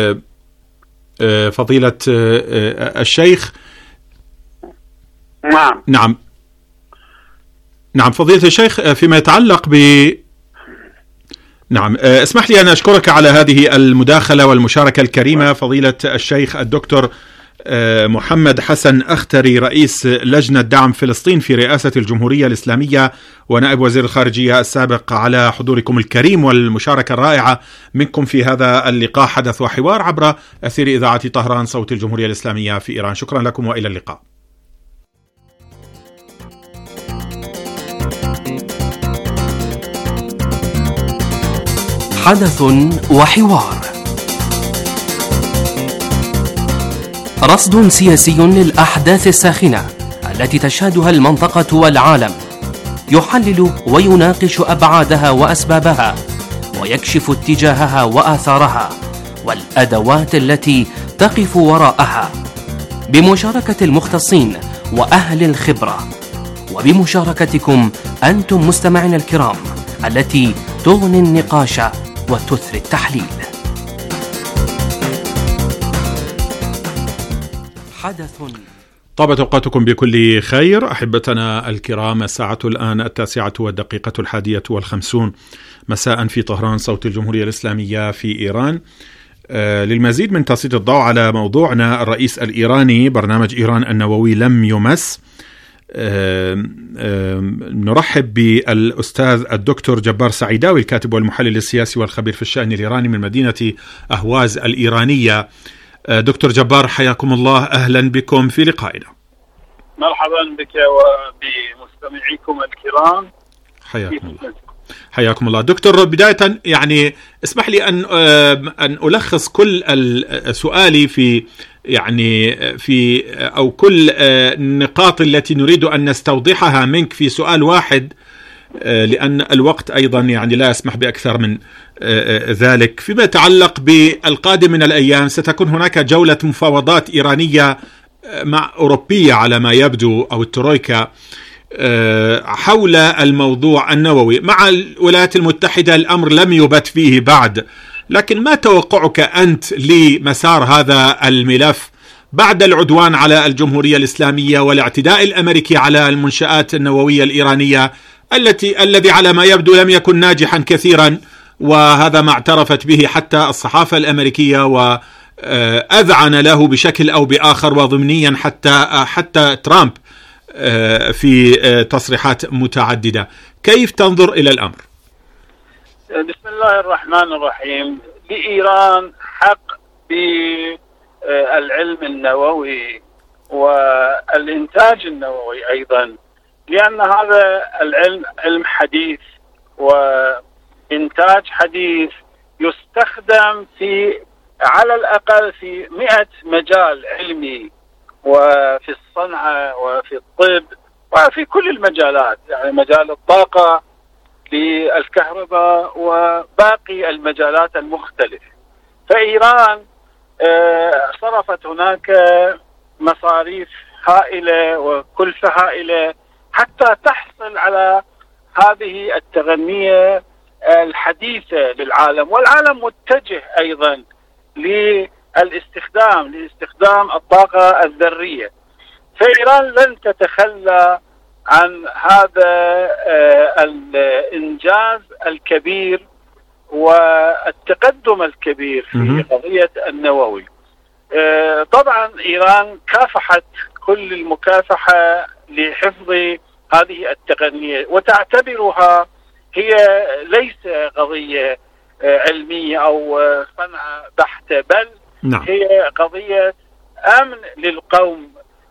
S7: فضيلة الشيخ
S11: نعم
S7: نعم نعم فضيلة الشيخ، فيما يتعلق ب نعم اسمح لي أن أشكرك على هذه المداخلة والمشاركة الكريمة فضيلة الشيخ الدكتور محمد حسن أختري رئيس لجنة دعم فلسطين في رئاسة الجمهورية الإسلامية ونائب وزير الخارجية السابق، على حضوركم الكريم والمشاركة الرائعة منكم في هذا اللقاء حدث وحوار عبر أثير إذاعة طهران صوت الجمهورية الإسلامية في إيران. شكرا لكم وإلى اللقاء.
S12: حدث وحوار، رصد سياسي للأحداث الساخنة التي تشهدها المنطقة والعالم، يحلل ويناقش أبعادها وأسبابها ويكشف اتجاهها وآثارها والأدوات التي تقف وراءها، بمشاركة المختصين وأهل الخبرة، وبمشاركتكم أنتم مستمعين الكرام التي تغني النقاش وتثري التحليل. حدث
S7: طابت أوقاتكم بكل خير أحبتنا الكرام. الساعة الآن التاسعة والدقيقة الحادية والخمسون مساء في طهران، صوت الجمهورية الإسلامية في إيران. آه للمزيد من تسليط الضوء على موضوعنا الرئيس الإيراني، برنامج إيران النووي لم يمس. آه آه نرحب بالأستاذ الدكتور جبار سعيداوي، الكاتب والمحلل السياسي والخبير في الشأن الإيراني من مدينة أهواز الإيرانية. آه دكتور جبار، حياكم الله، أهلا بكم في لقائنا.
S11: مرحبا بك وبمستمعيكم الكرام.
S7: حياكم الله. حياكم الله دكتور. بداية يعني اسمح لي أن أن ألخص كل سؤالي في يعني في أو كل النقاط التي نريد أن نستوضحها منك في سؤال واحد، لأن الوقت أيضا يعني لا يسمح بأكثر من ذلك. فيما يتعلق بالقادم من الأيام، ستكون هناك جولة مفاوضات إيرانية مع أوروبية على ما يبدو، أو الترويكا، حول الموضوع النووي. مع الولايات المتحدة الأمر لم يبت فيه بعد، لكن ما توقعك أنت لمسار هذا الملف بعد العدوان على الجمهورية الإسلامية والاعتداء الأمريكي على المنشآت النووية الإيرانية التي الذي على ما يبدو لم يكن ناجحا كثيرا، وهذا ما اعترفت به حتى الصحافة الأمريكية وأذعن له بشكل أو بآخر وضمنيا حتى حتى ترامب في تصريحات متعددة. كيف تنظر إلى الأمر؟
S11: بسم الله الرحمن الرحيم. لإيران حق بالعلم النووي والإنتاج النووي أيضا، لأن هذا العلم علم حديث وإنتاج حديث يستخدم في على الأقل في مئة مجال علمي، وفي الصنعة وفي الطب وفي كل المجالات، يعني مجال الطاقة للكهرباء وباقي المجالات المختلفة. فإيران صرفت هناك مصاريف هائلة وكلفة هائلة حتى تحصل على هذه التقنية الحديثة للعالم، والعالم متجه أيضا للاستخدام لاستخدام الطاقة الذرية. فإيران لن تتخلى عن هذا الإنجاز الكبير والتقدم الكبير في قضية النووي. طبعا إيران كافحت كل المكافحة لحفظ هذه التقنية، وتعتبرها هي ليس قضية علمية أو صنعة بحتة، بل نعم. هي قضية أمن للقوم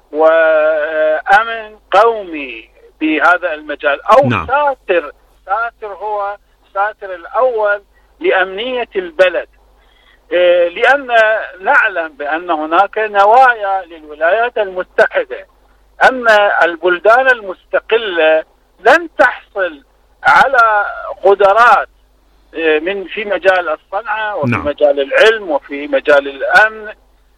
S11: وأمن قومي بهذا المجال، أو نعم. ساتر ساتر هو ساتر الأول لأمنية البلد، لأن نعلم بأن هناك نوايا للولايات المتحدة أن البلدان المستقلة لن تحصل على قدرات من في مجال الصنعة وفي نعم. مجال العلم وفي مجال الأمن.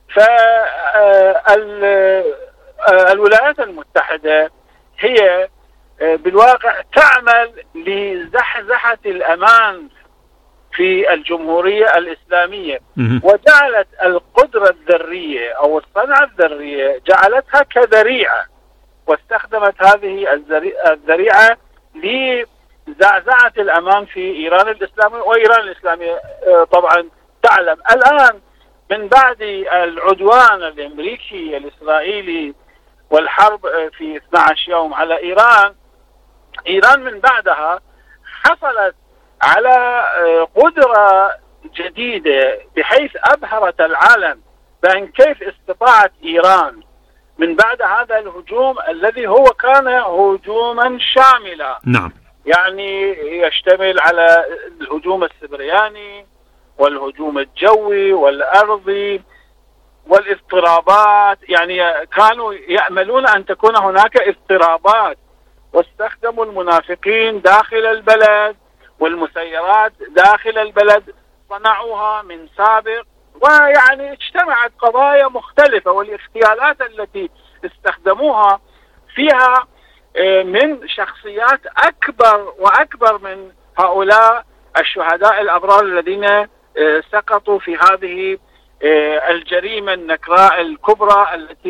S11: فالولايات المتحدة هي بالواقع تعمل لزحزحة الأمان في الجمهورية الإسلامية، وجعلت القدرة الذرية أو الصنعة الذرية جعلتها كذريعة، واستخدمت هذه الذريعة لزعزعة الأمان في إيران الإسلامية. وإيران الإسلامية طبعا تعلم الآن من بعد العدوان الأمريكي الإسرائيلي والحرب في اثني عشر يوم على إيران، إيران من بعدها حصلت على قدرة جديدة بحيث أبهرت العالم بأن كيف استطاعت إيران من بعد هذا الهجوم الذي هو كان هجوما شاملا،
S7: نعم.
S11: يعني يشتمل على الهجوم السبرياني والهجوم الجوي والأرضي والاضطرابات، يعني كانوا يأملون أن تكون هناك اضطرابات، واستخدموا المنافقين داخل البلد والمسيرات داخل البلد، صنعوها من سابق، ويعني اجتمعت قضايا مختلفة، والاغتيالات التي استخدموها فيها من شخصيات أكبر وأكبر من هؤلاء الشهداء الأبرار الذين سقطوا في هذه الجريمة النكراء الكبرى التي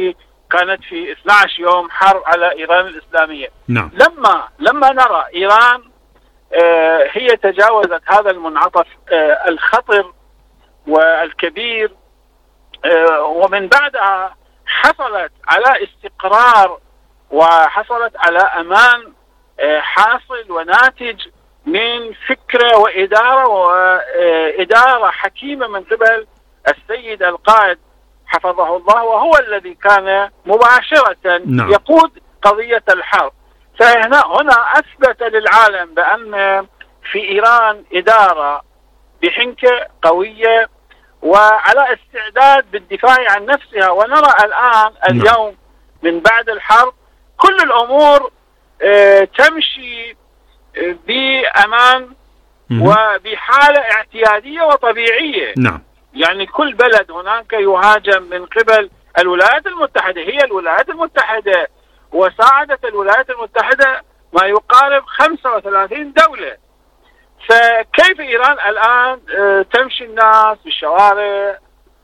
S11: كانت في اثني عشر يوم حرب على إيران الإسلامية.
S7: نعم.
S11: لما لما نرى إيران آه هي تجاوزت هذا المنعطف آه الخطر والكبير، آه ومن بعدها حصلت على استقرار وحصلت على أمان آه حاصل وناتج من فكرة وإدارة وإدارة حكيمة من قبل السيد القائد حفظه الله، وهو الذي كان مباشرة
S7: نعم.
S11: يقود قضية الحرب. فهنا هنا أثبت للعالم بأن في إيران إدارة بحنكة قوية وعلى استعداد بالدفاع عن نفسها. ونرى الآن اليوم من بعد الحرب كل الأمور اه تمشي اه بأمان وبحالة اعتيادية وطبيعية.
S7: نعم.
S11: يعني كل بلد هناك يهاجم من قبل الولايات المتحدة، هي الولايات المتحدة وساعدت الولايات المتحدة ما يقارب خمسة وثلاثين دولة. فكيف إيران الآن تمشي الناس في الشوارع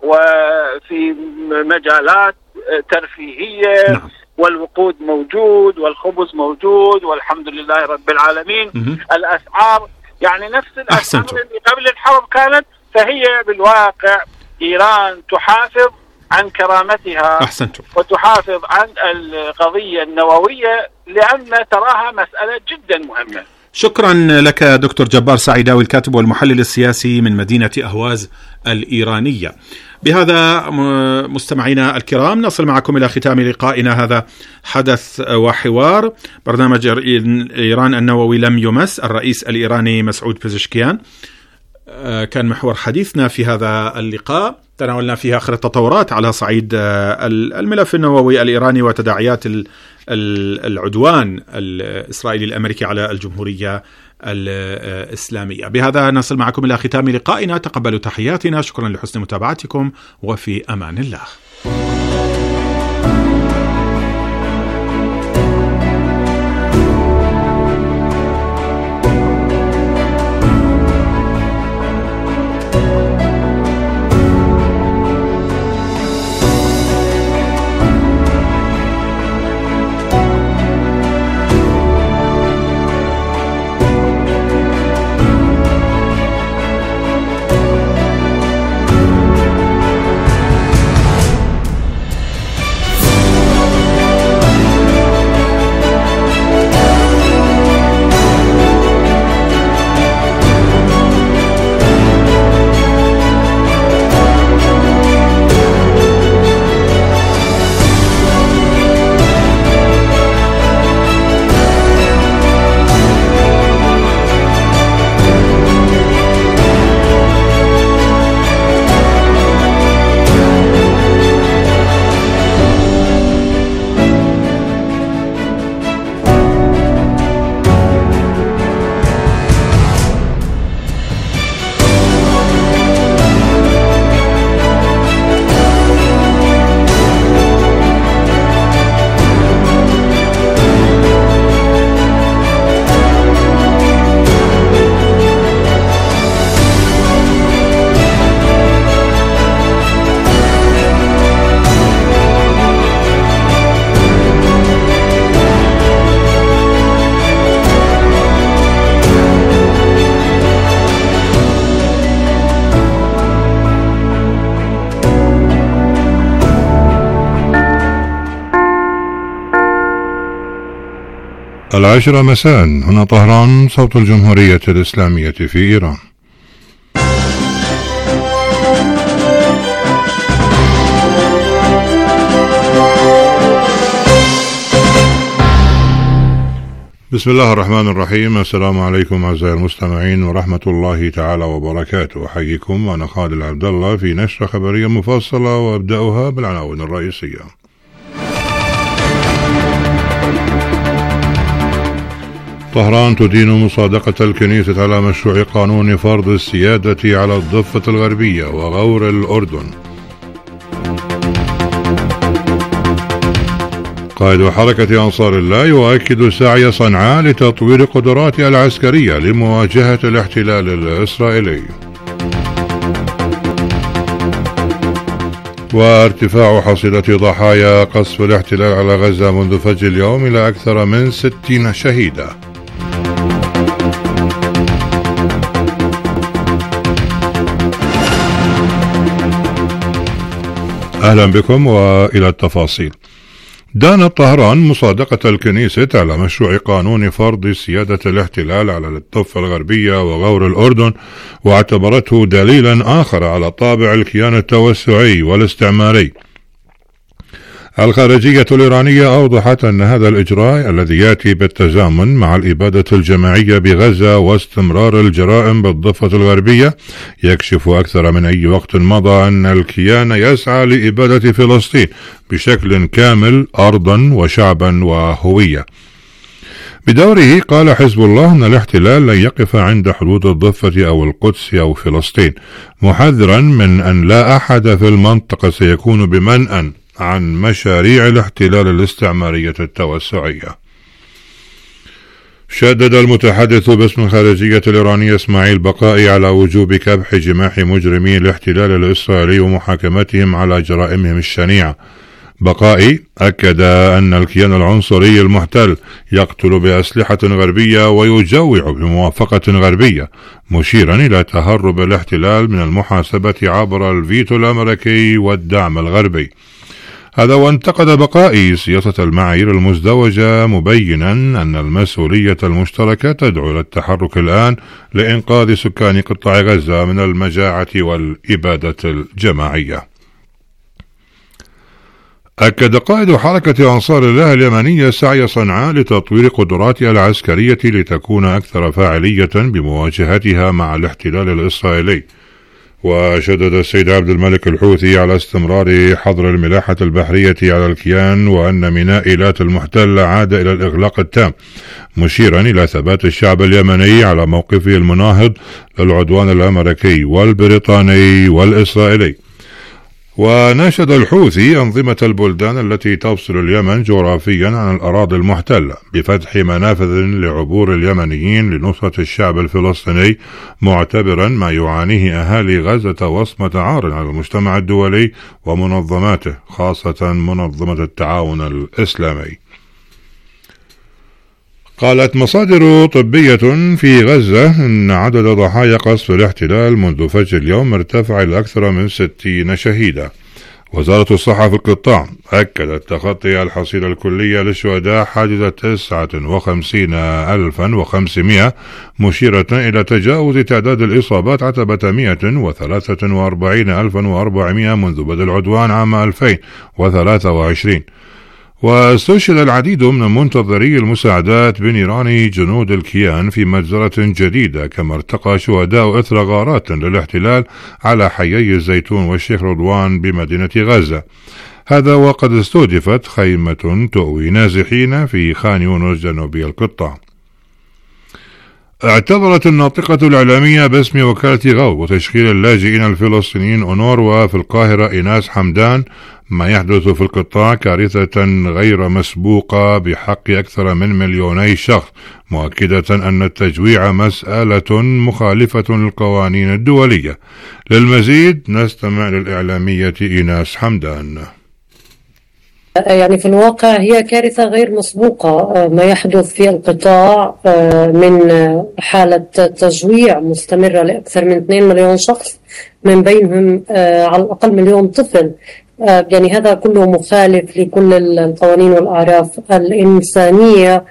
S11: وفي مجالات ترفيهية؟
S7: نعم.
S11: والوقود موجود والخبز موجود والحمد لله رب العالمين.
S7: مم.
S11: الأسعار يعني نفس الأسعار
S7: أحسنتم.
S11: اللي قبل الحرب كانت، فهي بالواقع إيران تحافظ عن كرامتها.
S7: أحسنتم.
S11: وتحافظ عن القضية النووية لأن تراها مسألة جدا مهمة.
S7: شكرا لك دكتور جبار سعيداوي الكاتب والمحلل السياسي من مدينة أهواز الإيرانية. بهذا مستمعينا الكرام نصل معكم إلى ختام لقائنا هذا حدث وحوار برنامج إيران النووي لم يمس. الرئيس الإيراني مسعود بيزشكيان كان محور حديثنا في هذا اللقاء، تناولنا فيها آخر التطورات على صعيد الملف النووي الإيراني وتداعيات العدوان الإسرائيلي الأمريكي على الجمهورية الإسلامية. بهذا نصل معكم إلى ختام لقائنا، تقبلوا تحياتنا، شكرا لحسن متابعتكم وفي أمان الله.
S2: العاشرة مساء، هنا طهران، صوت الجمهورية الإسلامية في إيران. بسم الله الرحمن الرحيم. السلام عليكم أعزائي المستمعين ورحمة الله تعالى وبركاته. أحييكم وأنا خالد عبد الله في نشرة خبرية مفصلة، وأبدأها بالعناوين الرئيسية. طهران تدين مصادقة الكنيسة على مشروع قانون فرض السيادة على الضفة الغربية وغور الأردن. قائد حركة أنصار الله يؤكد سعي صنعاء لتطوير قدراتها العسكرية لمواجهة الاحتلال الإسرائيلي. وارتفاع حصيلة ضحايا قصف الاحتلال على غزة منذ فجر اليوم إلى أكثر من ستين شهيدا. أهلا بكم وإلى التفاصيل. دانت طهران مصادقة الكنيسة على مشروع قانون فرض سيادة الاحتلال على الضفة الغربية وغور الأردن، واعتبرته دليلا آخر على طابع الكيان التوسعي والاستعماري. الخارجية الإيرانية أوضحت أن هذا الإجراء الذي يأتي بالتزامن مع الإبادة الجماعية بغزة واستمرار الجرائم بالضفة الغربية يكشف أكثر من أي وقت مضى أن الكيان يسعى لإبادة فلسطين بشكل كامل أرضا وشعبا وهوية. بدوره قال حزب الله أن الاحتلال لن يقف عند حدود الضفة أو القدس أو فلسطين، محذرا من أن لا أحد في المنطقة سيكون بمنأى عن مشاريع الاحتلال الاستعمارية التوسعية. شدد المتحدث باسم الخارجية الإيرانية إسماعيل بقائي على وجوب كبح جماح مجرمي الاحتلال الإسرائيلي ومحاكمتهم على جرائمهم الشنيعة. بقائي أكد أن الكيان العنصري المحتل يقتل بأسلحة غربية ويجوع بموافقة غربية، مشيرا إلى تهرب الاحتلال من المحاسبة عبر الفيتو الأمريكي والدعم الغربي. هذا وانتقد بقائي سياسة المعايير المزدوجة، مبينا أن المسؤولية المشتركة تدعو إلى التحرك الآن لإنقاذ سكان قطاع غزة من المجاعة والإبادة الجماعية. أكد قائد حركة أنصار الله اليمنية سعي صنعاء لتطوير قدراتها العسكرية لتكون أكثر فاعلية بمواجهتها مع الاحتلال الإسرائيلي. وشدد السيد عبد الملك الحوثي على استمرار حظر الملاحة البحرية على الكيان، وأن ميناء إيلات المحتل عاد إلى الإغلاق التام، مشيرا إلى ثبات الشعب اليمني على موقفه المناهض للعدوان الأمريكي والبريطاني والإسرائيلي. وناشد الحوثي أنظمة البلدان التي تفصل اليمن جغرافيا عن الأراضي المحتلة بفتح منافذ لعبور اليمنيين لنصرة الشعب الفلسطيني، معتبرا ما يعانيه أهالي غزة وصمة عار على المجتمع الدولي ومنظماته، خاصة منظمة التعاون الإسلامي. قالت مصادر طبية في غزة أن عدد ضحايا قصف الاحتلال منذ فجر اليوم ارتفع إلى أكثر من ستين شهيدا. وزارة الصحة في القطاع أكدت تخطي الحصيلة الكلية للشهداء حاجز تسعة وخمسين ألفا وخمسمائة، مشيرة إلى تجاوز تعداد الإصابات عتبة مئة وثلاثة وأربعين ألفا وأربعمائة منذ بدء العدوان عام ألفين وثلاثة وعشرين. واستشهد العديد من منتظري المساعدات بنيران جنود الكيان في مجزرة جديدة، كما ارتقى شهداء إثر غارات للاحتلال على حيي الزيتون والشيخ رضوان بمدينة غزة. هذا وقد استهدفت خيمة تؤوي نازحين في خان يونس جنوبي القطاع. اعتبرت الناطقة الإعلامية باسم وكالة غو وتشغيل اللاجئين الفلسطينيين أونروا في القاهرة إيناس حمدان ما يحدث في القطاع كارثة غير مسبوقة بحق أكثر من مليوني شخص، مؤكدة أن التجويع مسألة مخالفة للقوانين الدولية. للمزيد نستمع للإعلامية إيناس حمدان.
S13: يعني في الواقع هي كارثة غير مسبوقة ما يحدث في القطاع من حالة تجويع مستمرة لأكثر من اثنين مليون شخص، من بينهم على الأقل مليون طفل. يعني هذا كله مخالف لكل القوانين والأعراف الإنسانية،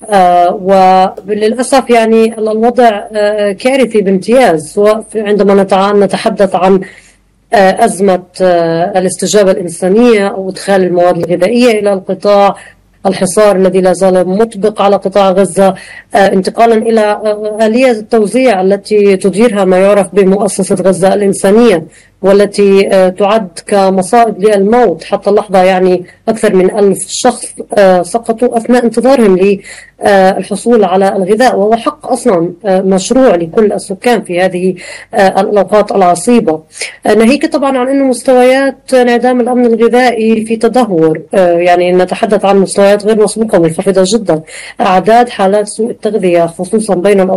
S13: وللأسف يعني الوضع كارثي بامتياز، سواء عندما نتحدث عن أزمة الاستجابة الإنسانية أو إدخال المواد الغذائية إلى القطاع، الحصار الذي لا زال مطبق على قطاع غزة، انتقالا إلى آلية التوزيع التي تديرها ما يعرف بمؤسسة غزة الإنسانية، والتي تعد كمصائد للموت حتى اللحظة. يعني أكثر من ألف شخص سقطوا أثناء انتظارهم للحصول على الغذاء، وهو حق أصلا مشروع لكل السكان في هذه الأوقات العصيبة. ناهيك طبعا عن أن مستويات انعدام الأمن الغذائي في تدهور، يعني نتحدث عن مستويات غير مسبوقة منخفضة جدا. أعداد حالات سوء التغذية خصوصا بين